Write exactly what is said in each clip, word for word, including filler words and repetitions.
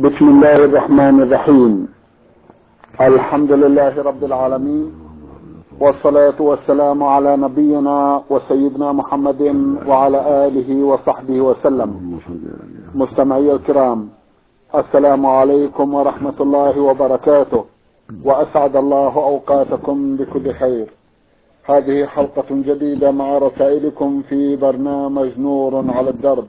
بسم الله الرحمن الرحيم. الحمد لله رب العالمين، والصلاة والسلام على نبينا وسيدنا محمد وعلى آله وصحبه وسلم. مستمعي الكرام، السلام عليكم ورحمة الله وبركاته، وأسعد الله أوقاتكم بكل خير. هذه حلقة جديدة مع رسائلكم في برنامج نور على الدرب.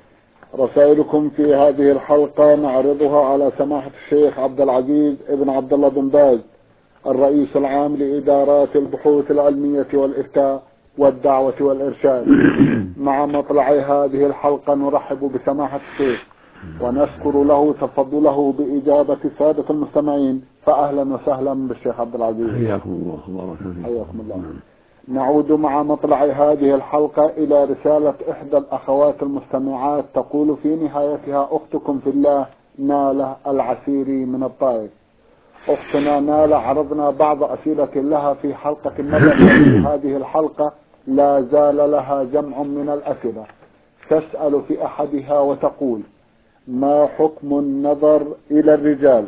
رسائلكم في هذه الحلقة نعرضها على سماحة الشيخ عبد العزيز ابن عبد الله بن باز، الرئيس العام لإدارات البحوث العلمية والإفتاء والدعوة والإرشاد. مع مطلع هذه الحلقة نرحب بسماحة الشيخ ونشكر له تفضله بإجابة سادة المستمعين، فأهلا وسهلا بالشيخ عبد العزيز. حياكم الله. الله حياكم الله. نعود مع مطلع هذه الحلقة إلى رسالة إحدى الأخوات المستمعات، تقول في نهايتها: أختكم في الله نالة العسيري من الطائف. أختنا نالة عرضنا بعض أسئلة لها في حلقة مضت، في هذه الحلقة لا زال لها جمع من الأسئلة. تسأل في أحدها وتقول: ما حكم النظر إلى الرجال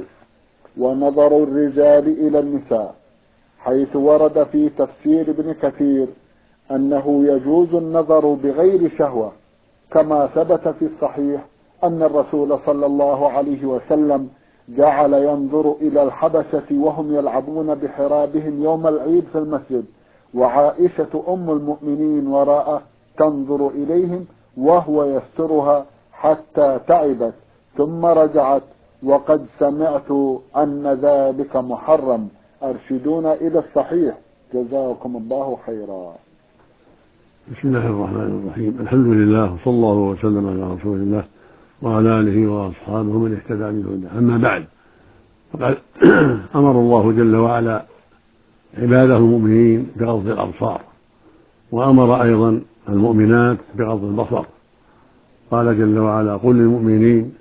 ونظر الرجال إلى النساء، حيث ورد في تفسير ابن كثير أنه يجوز النظر بغير شهوة، كما ثبت في الصحيح أن الرسول صلى الله عليه وسلم جعل ينظر إلى الحبشة وهم يلعبون بحرابهم يوم العيد في المسجد، وعائشة أم المؤمنين وراءه تنظر إليهم وهو يسترها حتى تعبت ثم رجعت، وقد سمعت أن ذلك محرم، أرشدونا إلى الصحيح، جزاكم الله خيرا. بسم الله الرحمن الرحيم. الحمد لله، وصلى الله وسلم على رسول الله وعلى آله وأصحابه من اهتدى بهداه. أما بعد، فقد أمر الله جل وعلا عباده المؤمنين بغض الأبصار، وأمر أيضا المؤمنات بغض البصر. قال جل وعلا: قل للمؤمنين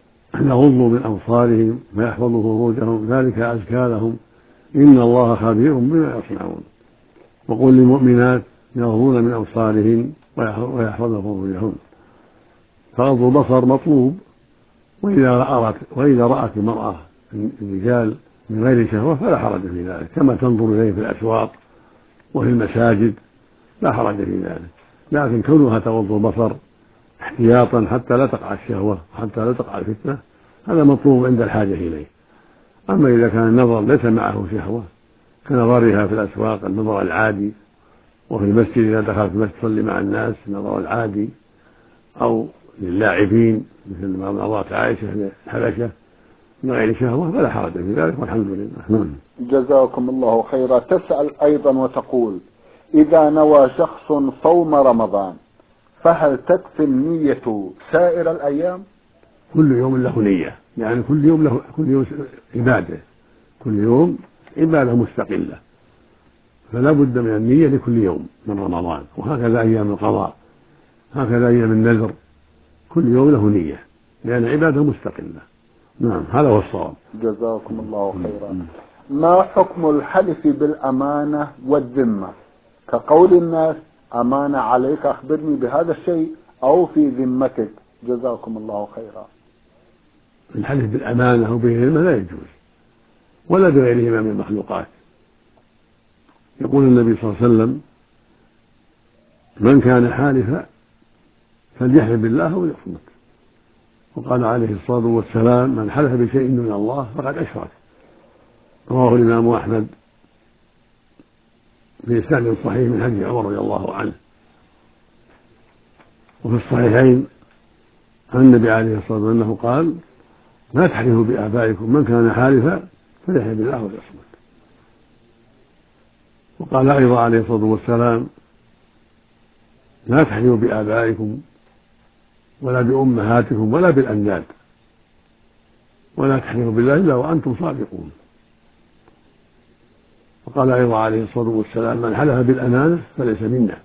يغضوا من أبصارهم ويحفظوا فروجهم ذلك أزكى لهم إن الله خبير بما يصنعون. وقل للمؤمنات يغضون من أبصارهن ويحفظن فروجهن. فغض البصر مطلوب، وإذا رأت وإذا رأت المرأة الرجال من غير شهوة فلا حرج في ذلك، كما تنظر إليه في الأسواق وفي المساجد لا حرج في ذلك، لكن كونها تغض البصر احتياطا حتى لا تقع الشهوة حتى لا تقع الفتنة، هذا مطلوب عند الحاجة إليه. أما إذا كان النظر ليس معه شهوة كنظرها في الأسواق النظر العادي، وفي المسجد إذا دخلت المسجد تصلي مع الناس النظر العادي، أو للاعبين مثل ما نظرت عائشة الحبشة من غير شهوة، فلا حرج في ذلك، والحمد لله. جزاكم الله خيرا. تسأل أيضا وتقول: إذا نوى شخص صوم رمضان فهل تكفي النية سائر الأيام؟ كل يوم له نية، يعني كل يوم له كل يوم عبادة، كل يوم عبادة مستقلة، فلا بد من النية لكل يوم من رمضان، وهكذا أيام القضاء، هكذا أيام النذر، كل يوم له نية لأن عبادة مستقلة. نعم، هذا هو الصواب. جزاكم الله خيرا. ما حكم الحلف بالأمانة والذمة، كقول الناس أمانة عليك أخبرني بهذا الشيء أو في ذمتك؟ جزاكم الله خيرا. الحلف بالأمانة وبالذمة لا يجوز، ولا بغيرهما من المخلوقات. يقول النبي صلى الله عليه وسلم: من كان حالفا فليحلف بالله أو ليصمت. وقال عليه الصلاة والسلام: من حلف بشيء من الله فقد أشرك. رواه الإمام أحمد بإسناد صحيح من حديث عمر رضي الله عنه. وفي الصحيحين عن النبي عليه الصلاة والسلام أنه قال: لا تحلفوا بآبائكم، من كان حالفا فليحلف بالله وليصمت. وقال أيضا عليه الصلاة والسلام: لا تحلفوا بآبائكم ولا بأمهاتكم ولا بالأنداد، ولا تحلفوا بالله إلا وأنتم صادقون. وقال أيضا عليه الصلاة والسلام: من حلف بالأمانة فليس منا.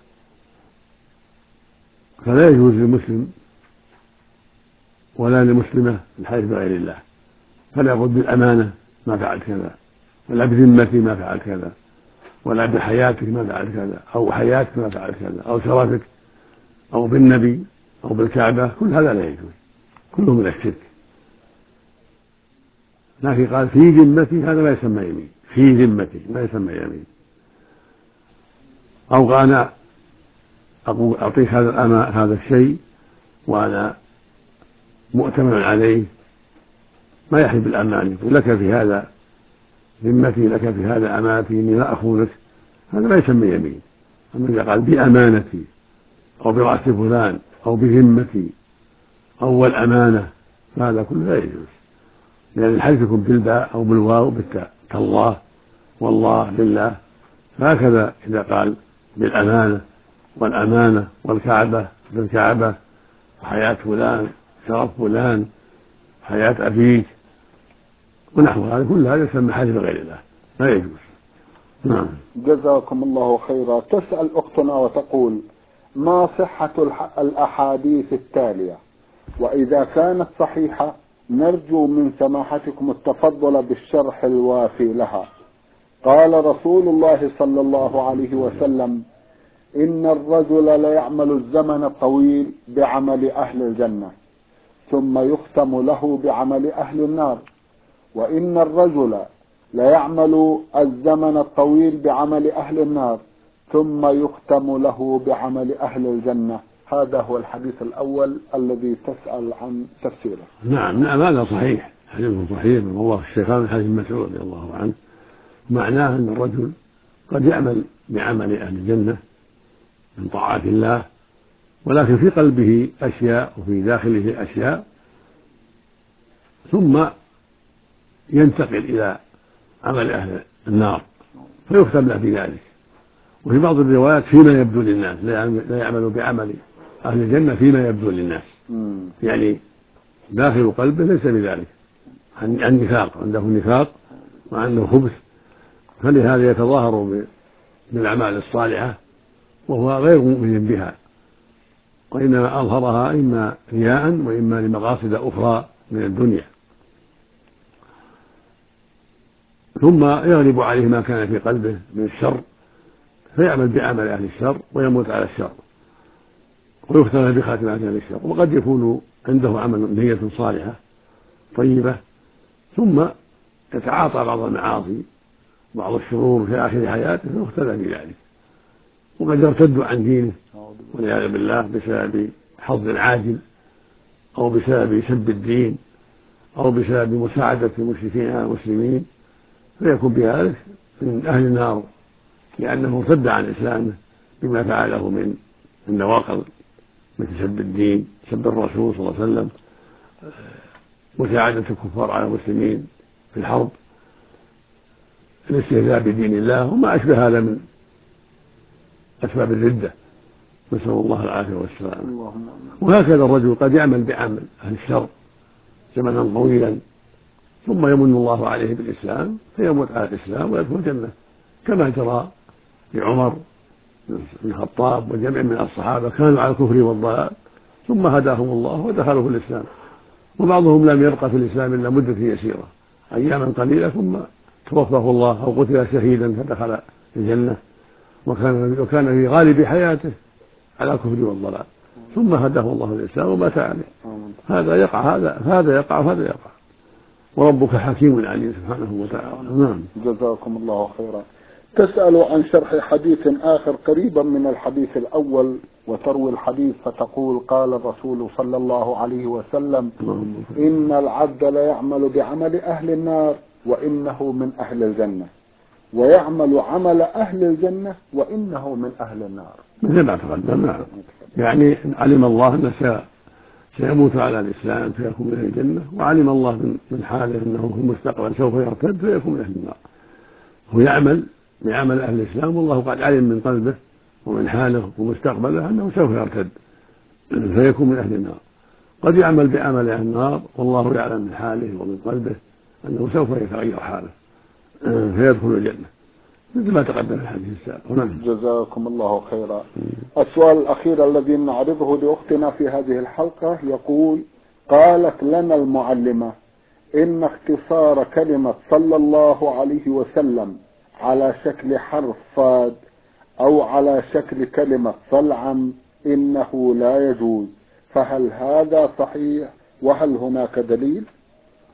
فلا يجوز للمسلم ولا للمسلمة الحلف بغير الله، فلا يقول بالأمانة ما فعلت كذا، ولا بذمتي ما فعلت كذا، ولا بحياتك ما فعلت كذا، أو حياتك ما فعلت كذا، أو شرفك، أو بالنبي، أو بالكعبة، كل هذا لا يجوز، كله من الشرك. لكن قال في ذمتي، هذا ما يسمى يمين، في ذمتي ما يسمى يمين. أو أنا أعطيك هذا الأما هذا الشيء وأنا مؤتمن عليه، ما يحلف بالأمان، يقول لك في هذا ذمتي، لك في هذا أمانتي، إني لا أخونك، هذا ما يسمى يمين. أما إذا قال بأمانتي أو برأس فلان أو بذمتي أو الأمانة فهذا كله لا يجوز، لأن الحلف يكون بالباء أو بالواو بالتاء كالله والله بالله. فهكذا إذا قال بالأمانة والأمانة والكعبة بالكعبة وحياة فلان شرف فلان حياة أبيك ونحو هذا، كل هذا يسمى حلف غير الله، لا يجوز. نعم. جزاكم الله خيرا. تسأل أختنا وتقول: ما صحة الأحاديث التالية؟ وإذا كانت صحيحة نرجو من سماحتكم التفضل بالشرح الوافي لها. قال رسول الله صلى الله عليه وسلم: إن الرجل ليعمل الزمن الطويل بعمل أهل الجنة ثم يختم له بعمل أهل النار، وإن الرجل ليعمل الزمن الطويل بعمل أهل النار ثم يختم له بعمل أهل الجنة. هذا هو الحديث الأول الذي تسأل عن تفسيره. نعم نعم هذا صحيح، حديث صحيح من الله الشيخان حديث مسعود رضي الله عنه، معناه أن الرجل قد يعمل بعمل أهل الجنة من طاعات الله، ولكن في قلبه أشياء وفي داخله أشياء، ثم ينتقل إلى عمل أهل النار فيختم له بذلك. وفي بعض الروايات فيما يبدو للناس، لا يعمل بعمل أهل الجنة فيما يبدو للناس، يعني داخل قلبه ليس بذلك، النفاق عنده نفاق وعنده خبث، فلهذا يتظاهر بالأعمال الصالحة وهو غير مؤمن بها، وإنما أظهرها إما رياء وإما لمقاصد أخرى من الدنيا، ثم يغلب عليه ما كان في قلبه من الشر فيعمل بعمل أهل الشر ويموت على الشر ويختم بخاتمة أهل الشر. وقد يكون عنده عمل نية صالحة طيبة ثم يتعاطى بعض المعاصي بعض الشرور في آخر حياته فيختل بذلك، وقد يرتد عن دينه والعياذ بالله بسبب حظ عاجل أو بسبب سب الدين أو بسبب مساعدة المشركين على المسلمين، فيكون بذلك من أهل النار لأنه ارتد عن إسلامه بما فعله من النواقض مثل سب الدين، سب الرسول صلى الله عليه وسلم، مساعدة الكفار على المسلمين في الحرب، الاستهزاء بدين الله وما أشبه هذا من أسباب الردة، نسأل الله العافية والسلامة. وهكذا الرجل قد يعمل بعمل أهل الشر زمنا طويلا ثم يمن الله عليه بالإسلام فيموت على الإسلام ويدخل الجنة، كما جرى لعمر بن الخطاب وجمع من الصحابة كانوا على الكفر والضلال ثم هداهم الله ودخلوا في الإسلام، وبعضهم لم يبقى في الإسلام إلا مدة يسيرة أياما قليلة ثم توفاه الله أو قتل شهيدا فدخل الجنة، وكان وكان في غالب حياته على الكفر والضلال ثم هداه الله للإسلام ومات عليه. هذا يقع هذا هذا يقع وهذا يقع، وربك حكيم عليم سبحانه وتعالى. نعم. جزاكم الله خيرا. تسأل عن شرح حديث آخر قريبا من الحديث الأول وتروي الحديث فتقول: قال الرسول صلى الله عليه وسلم: إن العبد ليعمل بعمل أهل النار وإنه من أهل الجنة، ويعمل عمل أهل الجنة وإنه من أهل النار. مثل ما تقدم. نعم. يعني علم الله أنه سيموت على الإسلام فيكون من أهل الجنة، وعلم الله من حاله أنه في المستقبل سوف يرتد فيكون من أهل النار. هو يعمل بعمل أهل الإسلام والله قد علم من قلبه ومن حاله ومستقبله أنه سوف يرتد فيكون من أهل النار. قد يعمل بعمل أهل النار والله يعلم من حاله ومن قلبه أنه سوف يتغير حاله فيدخل الجنة، مثل ما تقدم في الحديث السابق. جزاكم الله خيرا. السؤال الأخير الذي نعرضه لأختنا في هذه الحلقة يقول: قالت لنا المعلمة إن اختصار كلمة صلى الله عليه وسلم على شكل حرف صاد أو على شكل كلمة صلعا إنه لا يجوز، فهل هذا صحيح وهل هناك دليل؟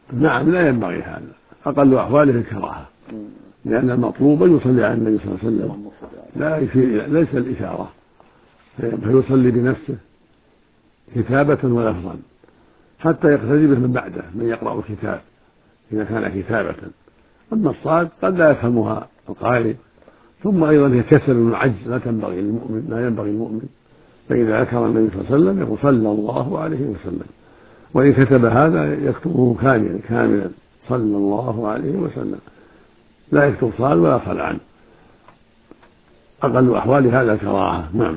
نعم لا ينبغي هذا، أقل أحواله الكراهة، لأن المطلوب أن يصلي على النبي صلى الله عليه وسلم، لا يشير ليس الإشارة، فيصلي بنفسه كتابة ولفظا حتى يقتدي به من بعده من يقرأ الكتاب إذا كان كتابة. أما الصاد قد لا يفهمها القارئ، ثم أيضا هي كسل وعجز لا تنبغي للمؤمن، لا ينبغي المؤمن. فإذا ذكر النبي صلى الله عليه وسلم يقول صلى الله عليه وسلم، وإن كتب هذا يكتبه كاملا كاملا صلى الله عليه وسلم، لا يكتب صاد ولا صل عنه، أقل أحوال هذا كراهة. نعم.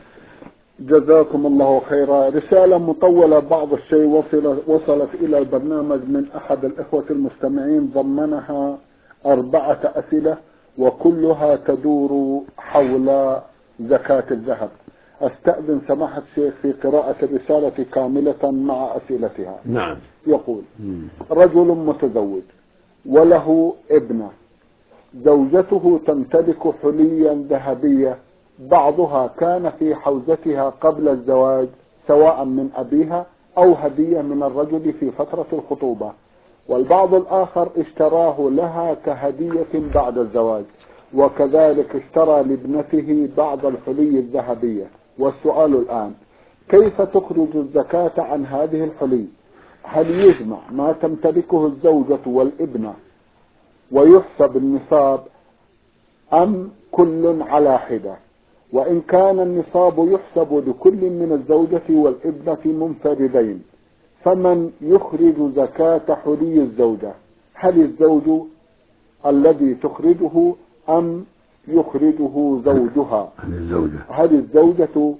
جزاكم الله خيرا. رسالة مطولة بعض الشيء وصل وصلت إلى البرنامج من أحد الإخوة المستمعين، ضمنها أربعة أسئلة وكلها تدور حول زكاة الذهب. أستأذن سماحة الشيخ في قراءة الرسالة كاملة مع أسئلتها. نعم. يقول: رجل متزوج وله ابنة، زوجته تمتلك حليا ذهبية، بعضها كان في حوزتها قبل الزواج سواء من أبيها أو هدية من الرجل في فترة الخطوبة، والبعض الآخر اشتراه لها كهدية بعد الزواج، وكذلك اشترى لابنته بعض الحلي الذهبية. والسؤال الآن: كيف تخرج الزكاة عن هذه الحلي؟ هل يجمع ما تمتلكه الزوجة والابنة ويحسب النصاب أم كل على حدة؟ وإن كان النصاب يحسب لكل من الزوجة والابنة منفردين، فمن يخرج زكاة حلي الزوجة؟ هل الزوج الذي تخرجه أم يخرجه زوجها؟ هل الزوجة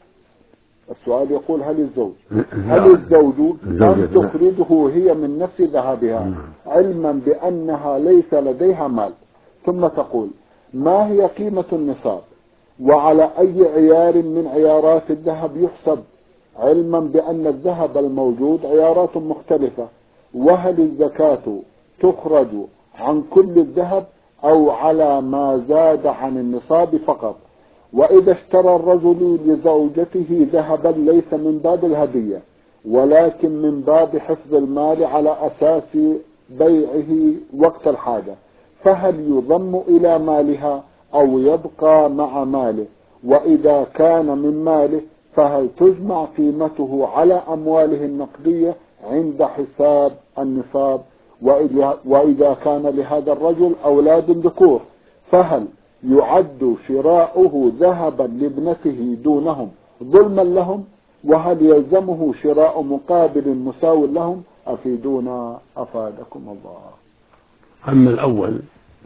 السؤال يقول هل الزوج هل الزوج أم تخرجه هي من نفس ذهبها، علما بأنها ليس لديها مال؟ ثم تقول: ما هي قيمة النصاب وعلى أي عيار من عيارات الذهب يحسب، علما بأن الذهب الموجود عيارات مختلفة؟ وهل الزكاة تخرج عن كل الذهب أو على ما زاد عن النصاب فقط؟ وإذا اشترى الرجل لزوجته ذهبا ليس من باب الهدية ولكن من باب حفظ المال على أساس بيعه وقت الحاجة، فهل يضم إلى مالها أو يبقى مع ماله؟ وإذا كان من ماله فهل تجمع قيمته على أمواله النقدية عند حساب النصاب؟ وإذا كان لهذا الرجل أولاد ذكور فهل يعد شراؤه ذهبا لابنته دونهم ظلما لهم؟ وهل يلزمه شراء مقابل مساو لهم؟ أفيدونا أفادكم الله. أما الأول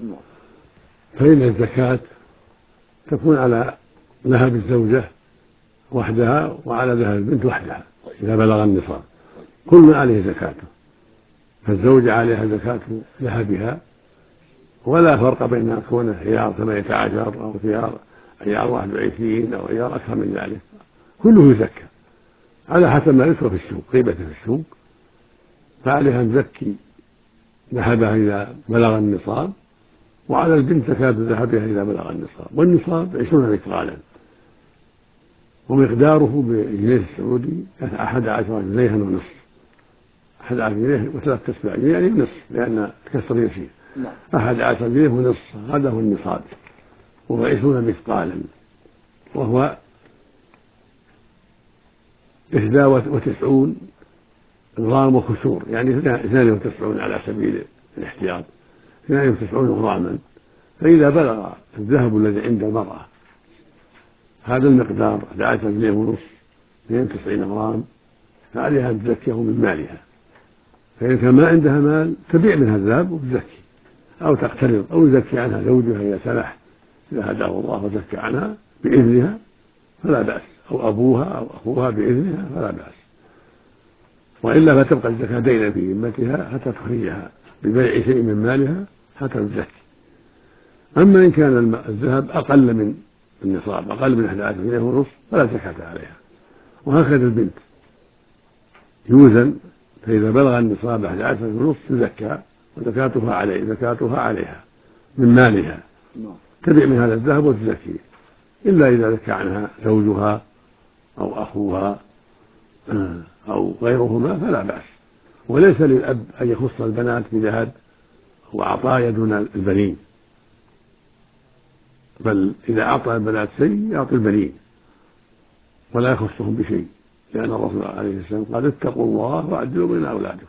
فإن الزكاة تكون على ذهب الزوجة وحدها وعلى ذهب البنت وحدها إذا بلغ النصاب، كل عليه زكاته، فالزوجة عليها زكاة ذهبها، ولا فرق بين أن يكون عيار ثمانية عشر أو عيار عيار واحد وعشرين أو عيار أكثر من ذلك، كله يزكى على حسب ما يسوى في السوق، قيمته في السوق. فعليها أن تزكي ذهبها إذا بلغ النصاب، وعلى البنت زكاة ذهبها إذا بلغ النصاب، والنصاب عشرون مثقالا، ومقداره بالجنيه السعودي أحد عشر جنيها ونصف، أحد عشر جنيه وثلاث تسبع جنيه يعني نصف، لأن الكسر يسير. أحد عشر جنيه ونصف هذا هو النصاب، وهو عشرون مثقالا، وهو إحدى وتسعون غرام وكسور، يعني اثنان وتسعون على سبيل الاحتياط، اثنان وتسعون غراما. فإذا بلغ الذهب الذي عند المرأة هذا المقدار أحد عشر جنيه ونصف اثنين وتسعين غرام، فعليها أن تزكيه من مالها. فإن كان ما عندها مال تبيع منها الذهب وتزكي، أو تقترض، أو يزكي عنها زوجها إذا سمح، إذا هداه الله وزكى عنها بإذنها فلا بأس، أو أبوها أو أخوها بإذنها فلا بأس. وإلا فتبقى الزكاة دينا في ذمتها حتى تخرجها ببيع شيء من مالها حتى تزكي. أما إن كان الذهب أقل من النصاب، أقل من أحد عشر جنيه ونصف، فلا زكاة عليها. وهكذا البنت يوزن، فإذا بلغ النصاب أحد عشر ونصف تزكى، وزكاتها عليه زكاتها عليها من مالها، تبيع من هذا الذهب وتزكيه، إلا إذا زكى عنها زوجها أو أخوها أو غيرهما فلا بأس. وليس للأب أن يخص البنات بذهب وعطايا دون البنين، بل إذا أعطى البنات شيء يعطي البنين ولا يخصهم بشيء، لأن الرسول عليه السلام قال اتقوا الله وعدلوا بين أولادكم.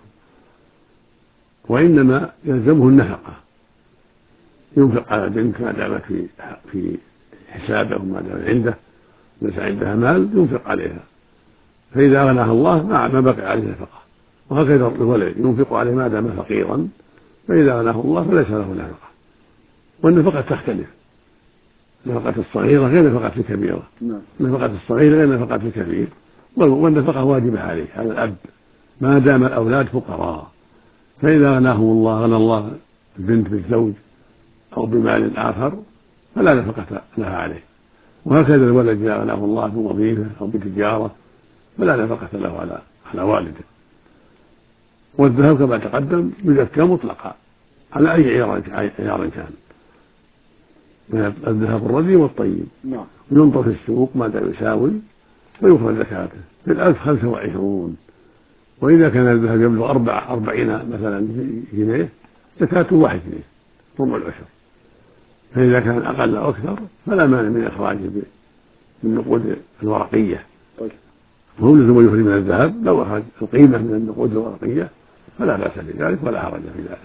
وإنما يلزمه النفقة، ينفق على البنت ما دامت في في حسابه وما دام عنده، ليس عندها مال ينفق عليها، فإذا أغناها الله ما بقي عليه نفقة. وهكذا الولد ينفق عليه ما دام فقيرا، فإذا أغناه الله فليس له نفقة. والنفقة تختلف، نفقة الصغيرة غير نفقة الكبيرة، نفقة الصغير غير نفقة الكبير، والنفقة واجبة عليه على الأب ما دام الأولاد فقراء. فإذا أغناهم الله غنى الله البنت بالزوج أو بمال آخر فلا نفقة لها عليه. وهكذا الولد إذا أغناه الله بوظيفة أو بتجارة فلا نفقة له على على والده. والذهب كما تقدم يزكى مطلقا على أي عيار كان، من الذهب الرديء والطيب، ينظر في السوق ماذا يساوي ويخرج زكاته. في الألف خمسة وعشرون، وإذا كان الذهب يبلغ أربع أربعين مثلا جنيه زكاته واحد جنيه ربع العشر. فإذا كان أقل أو أكثر فلا مانع من إخراجه من النقود الورقية. وهو لزم يخرج من الذهب لو أخرج القيمة من النقود الورقية فلا بأس بذلك ولا حرج في ذلك.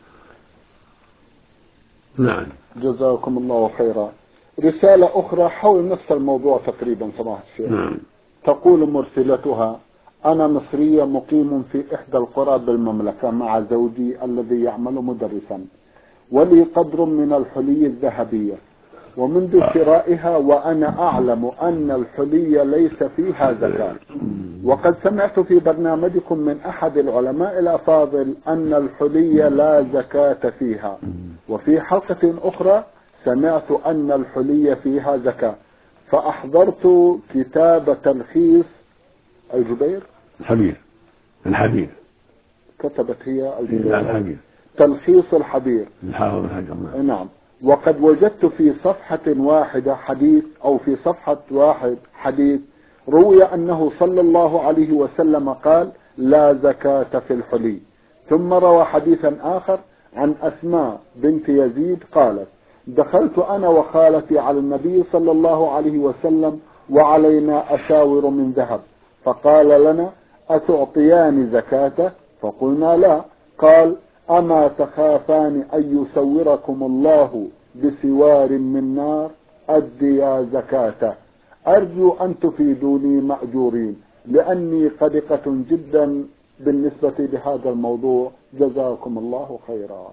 نعم. جزاكم الله خيرا. رسالة أخرى حول نفس الموضوع تقريبا سماحة الشيخ. نعم. تقول مرسلتها: أنا مصرية مقيم في إحدى القرى بالمملكة مع زوجي الذي يعمل مدرسا، ولي قدر من الحلي الذهبية، ومنذ شرائها وأنا أعلم أن الحلي ليس فيها زكاة، وقد سمعت في برنامجكم من أحد العلماء الأفاضل أن الحلي لا زكاة فيها، وفي حلقة أخرى سمعت أن الحلي فيها زكاة، فأحضرت كتاب تلخيص الجبير الحبير الحبير كتبت هي الجبير الحبير تلخيص الحبير الحافظ الحجر. نعم. وقد وجدت في صفحة واحدة حديث أو في صفحة واحد حديث روي أنه صلى الله عليه وسلم قال لا زكاة في الحلي. ثم روى حديثا آخر عن أسماء بنت يزيد قالت: دخلت أنا وخالتي على النبي صلى الله عليه وسلم وعلينا أشاور من ذهب، فقال لنا: أتعطيان زكاة؟ فقلنا لا. قال: أما تخافان أن يسوركم الله بسوار من نار؟ أديا زكاة. أرجو أن تفيدوني مأجورين، لأني قلقة جدا بالنسبة لهذا الموضوع، جزاكم الله خيرا.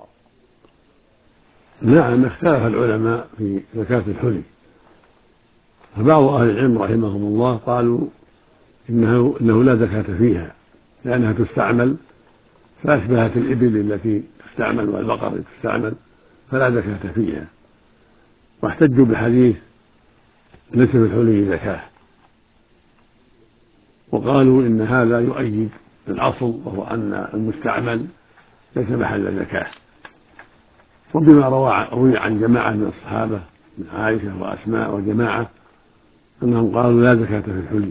نعم، اختلف العلماء في زكاة الحلي، فبعض أهل العلم رحمهم الله قالوا إنه, إنه لا زكاة فيها لأنها تستعمل، فأشبهت الإبل التي تستعمل والبقر التي تستعمل، فلا زكاة فيها. واحتجوا بحديث ليس في الحلي زكاة، وقالوا إن هذا يؤيد الأصل، وهو أن المستعمل ليس محل زكاة. وبما روي عن جماعة من الصحابة من عائشة وأسماء وجماعة أنهم قالوا لا زكاة في الحلي.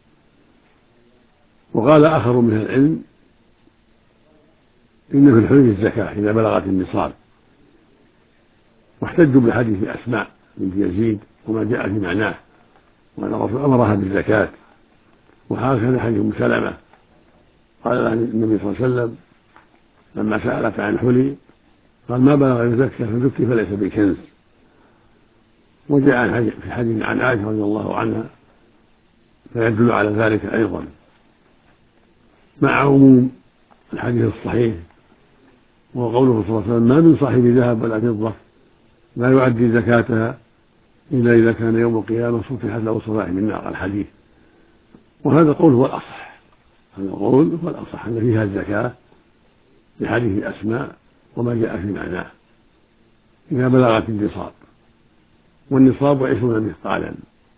وقال آخر من العلم إن في الحلي الزكاة إذا بلغت النصاب، واحتجوا بحديث أسماء بنت يزيد وما جاء في معناه، وأن الرسول أمرها بالزكاة. وهكذا حديث أم سلمة قال لها النبي صلى الله عليه وسلم لما سألت عن الحلي قال: ما بلغ يزكى فزكي فليس بكنز. وجاء في حديث عن عائشة رضي الله عنها فيدل على ذلك أيضا، مع عموم الحديث الصحيح، وقوله صلى الله عليه وسلم: ما من صاحب ذهب ولا فضة لا يؤدي زكاتها إلا إذا كان يوم القيامة صفحت له صفائح من نار. الحديث، وهذا القول هو الأصح، هذا القول هو الأصح أن فيها الزكاة بحديث أسماء وما جاء في معناه إذا بلغت النصاب. والنصاب عشرون مثقالا،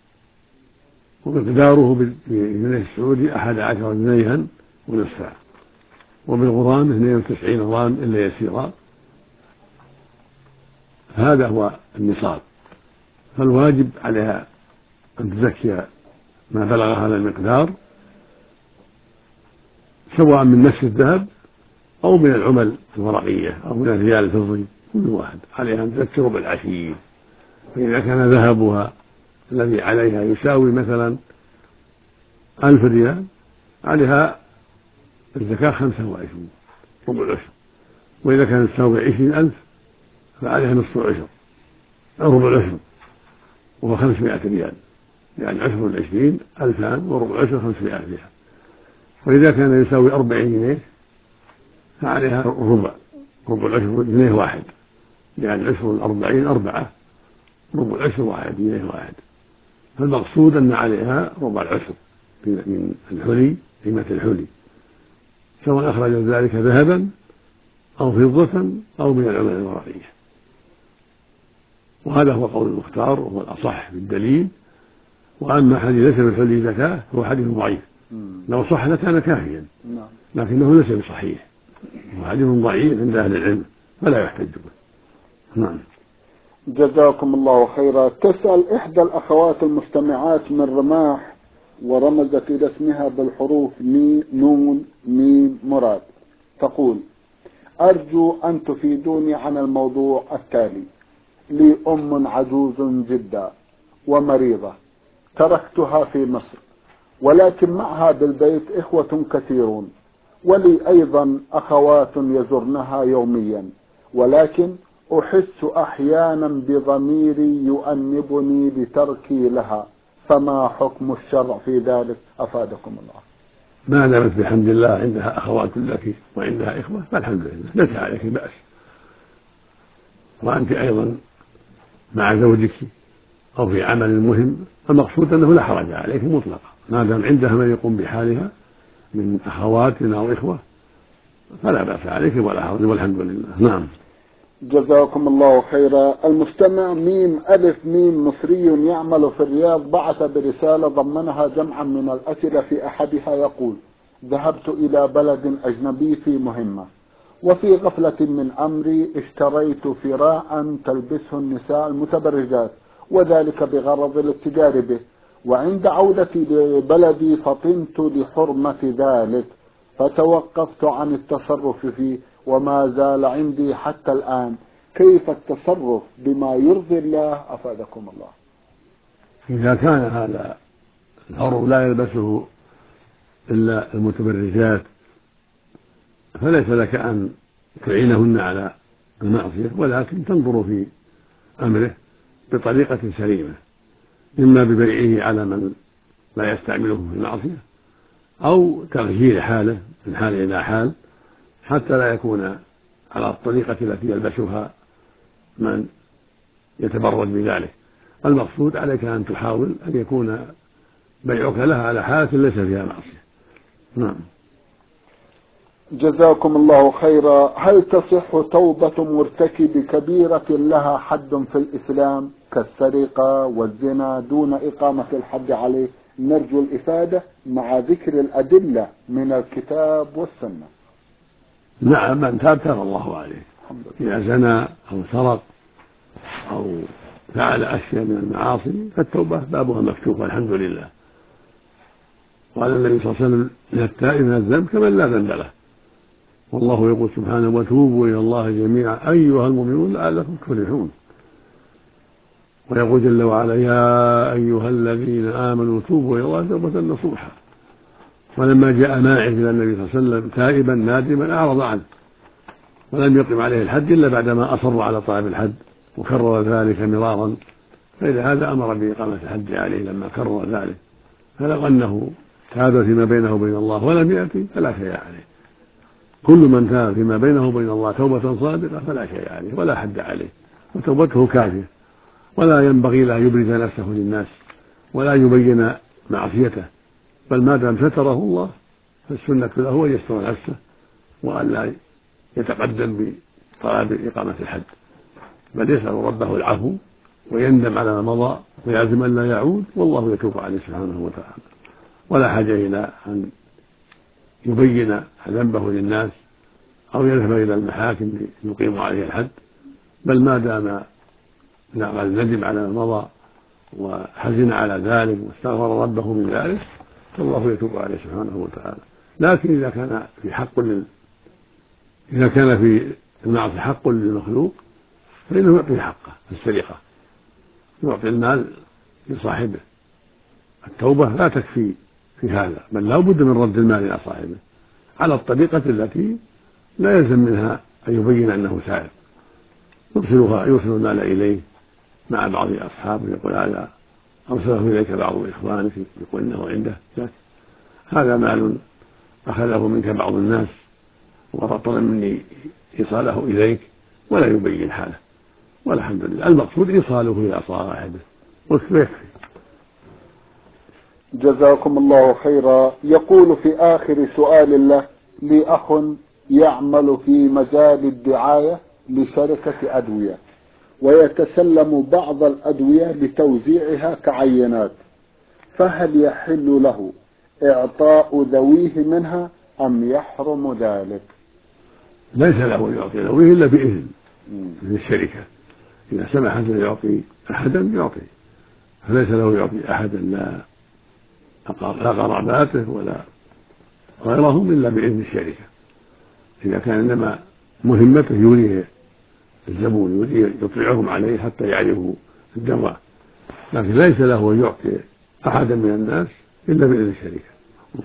ومقداره بالجنيه السعودي أحد عشر جنيها ونصفا، وبالغرام اثنين وتسعين غرام إلا يسيرا. هذا هو النصاب، فالواجب عليها أن تزكي ما بلغ هذا المقدار، سواء من نفس الذهب أو من العمل الورقية أو من الريال الفضي، كل واحد عليها أن تذكر بالعشير. فإذا كان ذهبها الذي عليها يساوي مثلا ألف ريال عليها الزكاة خمسة وعشرين ربع العشر، وإذا كانت تساوي عشرين ألف فعليها نصف العشر أو ربع العشر وهو خمسمائة ريال، يعني عشر العشرين ألفان وربع العشر خمسمائة ريال. وإذا كان يساوي أربعين جنيه فعليها ربع ربع العشر جنيه واحد، يعني عشر الأربعين أربعة ربع العشر واحد جنيه واحد. فالمقصود أن عليها ربع العشر من الحلي، قيمة الحلي، سواء أخرج ذلك ذهبا أو فضة أو من العمل الورقية. وهذا هو قول المختار وهو الأصح بالدليل. وأما حديث ليس بالحلي زكاة هو حديث ضعيف، لو صح لكان كافيا، لكنه ليس بصحيح، هو حديث ضعيف عند أهل العلم فلا يحتج به. نعم. جزاكم الله خيرا. تسأل إحدى الأخوات المستمعات من رماح ورمزت إلى اسمها بالحروف مي نون ميم مراد، تقول: أرجو أن تفيدوني عن الموضوع التالي. لي أم عجوز جدا ومريضة، تركتها في مصر، ولكن معها بالبيت إخوة كثيرون، ولي أيضا أخوات يزرنها يوميا، ولكن أحس أحيانا بضميري يؤنبني لتركي لها، فما حكم الشرع في ذلك أفادكم الله؟ ما دامت بحمد الله عندها أخوات لك وعندها إخوة فالحمد لله، ليس عليك بأس. وأنت أيضا مع زوجك أو في عمل مهم، المقصود أنه لا حرج عليك مطلقا ما دام عندها من يقوم بحالها من أخوات أو إخوة، فلا بأس عليك ولا حرج والحمد لله. نعم. جزاكم الله خيرا. المستمع ميم ألف ميم مصري يعمل في الرياض بعث برسالة ضمنها جمعا من الأسئلة، في أحدها يقول: ذهبت إلى بلد أجنبي في مهمة، وفي غفلة من أمري اشتريت فراء تلبسه النساء المتبرجات، وذلك بغرض الاتجار به، وعند عودتي لبلدي فطنت لحرمة ذلك، فتوقفت عن التصرف فيه وما زال عندي حتى الآن. كيف التصرف بما يرضي الله أفادكم الله؟ إذا كان هذا الحر لا يلبسه إلا المتبرجات فليس لك أن تعينهن على المعصية، ولكن تنظر في أمره بطريقة سليمة، إما ببيعه على من لا يستعمله في المعصية أو تغيير حاله من حال إلى حال حتى لا يكون على الطريقة التي يلبسها من يتبرج بذلك. المقصود عليك أن تحاول أن يكون بيعك لها على حالة ليس فيها معصية. نعم. جزاكم الله خيرا. هل تصح توبة مرتكب كبيرة لها حد في الإسلام كالسرقة والزنا دون إقامة الحد عليه؟ نرجو الإفادة مع ذكر الأدلة من الكتاب والسنة. نعم، من تاب تاب الله عليه. إذا زنى أو سرق أو فعل أشياء من المعاصي فالتوبة بابها مفتوح والحمد لله. قال النبي صلى الله عليه وسلم: التائب من الذنب كمن لا ذنب له. والله يقول سبحانه: وتوبوا إلى الله جميعا أيها المؤمنون لعلكم تفلحون. ويقول جل وعلا: يا أيها الذين آمنوا توبوا إلى الله توبة نصوحا. ولما جاء ماعز إلى النبي صلى الله عليه وسلم تائبا نادما أعرض عنه ولم يقم عليه الحد إلا بعدما أصر على طلب الحد وكرر ذلك مرارا، فإذا هذا أمر بإقامة الحد عليه لما كرر ذلك. فلو أنه تاب فيما بينه وبين الله ولم يأتي فلا شيء عليه. كل من تاب فيما بينه وبين الله توبة صادقة فلا شيء عليه ولا حد عليه، وتوبته كافية، ولا ينبغي له يبرز نفسه للناس ولا يبين معصيته، بل ما دام ستره الله فالسنة له أن يستر نفسه وأن لا يتقدم بطلب إقامة الحد، بل يسأل ربه العفو ويندم على ما مضى ويعزم أن لا يعود، والله يتوب عليه سبحانه وتعالى. ولا حاجة إلى أن يبين ذنبه للناس أو يذهب إلى المحاكم ليقيم عليه الحد، بل ما دام ندم على ما مضى وحزن على ذلك واستغفر ربه من ذلك فالله يتوب عليه سبحانه وتعالى. لكن إذا كان في حق إذا كان في المعصية حق للمخلوق فإنه يعطيه حقه في السرقة، يعطي المال لصاحبه. التوبة لا تكفي في هذا، بل لا بد من رد المال إلى صاحبه على الطريقة التي لا يلزم منها أن يبين أنه سارق. يرسلها يرسل المال إليه مع بعض أصحابه، يقول هذا أرسله إليك بعض إخوانك يقول إنه عنده لك، هذا مال أخذه منك بعض الناس وطلب مني إيصاله إليك، ولا يبين حاله، والحمد لله. المقصود إيصاله إلى صاحبه ويكفي. جزاكم الله خيرا. يقول في آخر سؤال له: لي أخ يعمل في مجال الدعاية لشركة أدوية، ويتسلم بعض الأدوية لتوزيعها كعينات، فهل يحل له إعطاء ذويه منها أم يحرم ذلك؟ ليس له أن يعطي ذويه إلا بإذن من الشركة، إذا سمحت أن يعطي أحدا يعطي، فليس له يعطي أحدا لا قراباته ولا غيرهم إلا بإذن الشركة. إذا كان إنما مهمته يريه الزبون، يريه يطلعهم عليه حتى يعرفوا الدواء، لكن ليس له أن يعطي أحدا من الناس إلا بإذن الشركة.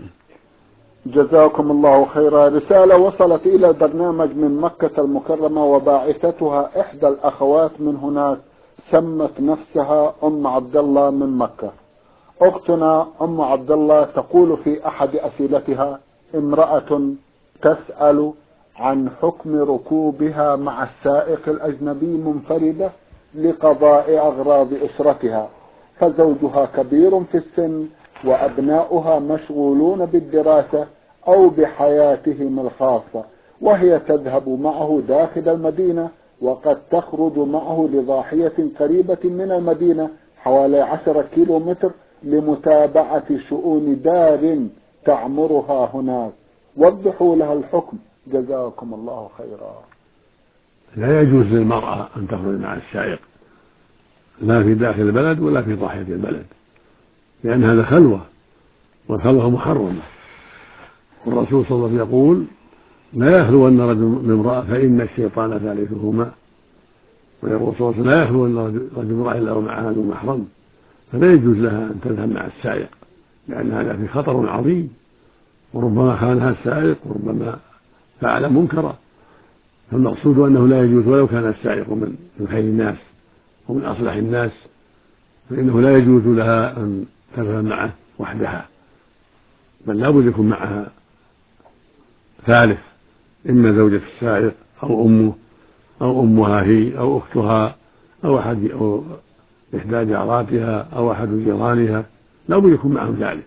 جزاكم الله خيرا. رسالة وصلت إلى البرنامج من مكة المكرمة، وباعثتها إحدى الأخوات من هناك، سمت نفسها أم عبد الله من مكة. أختنا أم عبد الله تقول في أحد أسئلتها: امرأة تسأل عن حكم ركوبها مع السائق الأجنبي منفردة لقضاء أغراض أسرتها، فزوجها كبير في السن وأبناؤها مشغولون بالدراسة أو بحياتهم الخاصة، وهي تذهب معه داخل المدينة وقد تخرج معه لضاحية قريبة من المدينة حوالي عشرة كيلو متر لمتابعة شؤون دار تعمرها هناك. وضحوا لها الحكم جزاكم الله خيرا. لا يجوز للمرأة أن تخرج مع السائق لا في داخل البلد ولا في ضاحية البلد، لأن هذا خلوة، والخلوة محرمة. والرسول صلى الله عليه وسلم يقول: لا يخلون رجل بامرأة فإن الشيطان ثالثهما. ويقول صلى الله عليه وسلم: لا يخلون رجل بامرأة إلا ومعها ذو محرم. فلا يجوز لها أن تذهب مع السائق، لأن هذا في خطر عظيم، وربما خانها السائق وربما فعل منكرا. فالمقصود أنه لا يجوز، ولو كان السائق من خير الناس ومن أصلح الناس، فإنه لا يجوز لها أن تذهب معه وحدها، بل لا بد يكون معها ثالث، إما زوجة السائق أو أمه أو أمها هي أو أختها أو أحد أو إحدى جاراتها أو أحد جيرانها، لا بد يكون معهم ثالث،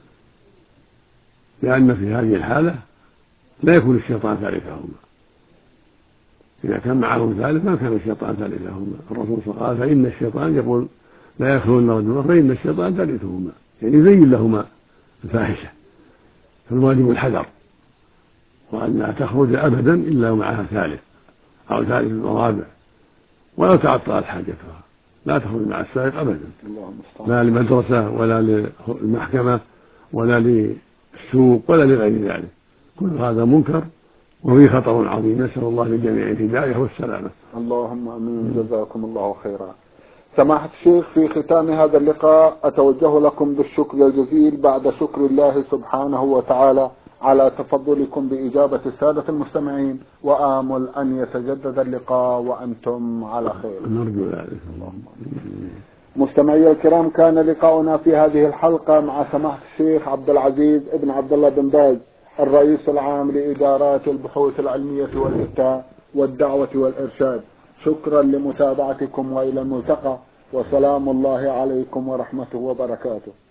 لأن في هذه الحالة لا يكون الشيطان ثالثهما. إذا كان معهم ثالث ما كان الشيطان ثالثهما. الرسول صلى الله عليه وسلم قال: فإن الشيطان يقول لا يخلون رجلا فإن الشيطان ثالثهما، يعني يزين لهما الفاحشة. فالواجب الحذر، وأن لا تخرج أبدا إلا معها ثالث أو ثالث ورابع، ولو تعطلت حاجتها لا تخرج مع السائق أبدا، لا لمدرسة ولا للمحكمة ولا للسوق ولا لغير ذلك. كل هذا منكر وفيه خطر عظيم، نسأل الله للجميع الهداية والسلامة. اللهم امين. جزاكم الله خيرا. سماحة الشيخ، في ختام هذا اللقاء أتوجه لكم بالشكر الجزيل بعد شكر الله سبحانه وتعالى على تفضلكم بإجابة السادة المستمعين، وآمل أن يتجدد اللقاء وأنتم على خير. نرجو ذلك. مستمعي الكرام، كان لقاؤنا في هذه الحلقة مع سماحة الشيخ عبد العزيز ابن عبد الله بن باز، الرئيس العام لإدارات البحوث العلمية والإفتاء والدعوة والإرشاد. شكرا لمتابعتكم، وإلى الملتقى، وسلام الله عليكم ورحمته وبركاته.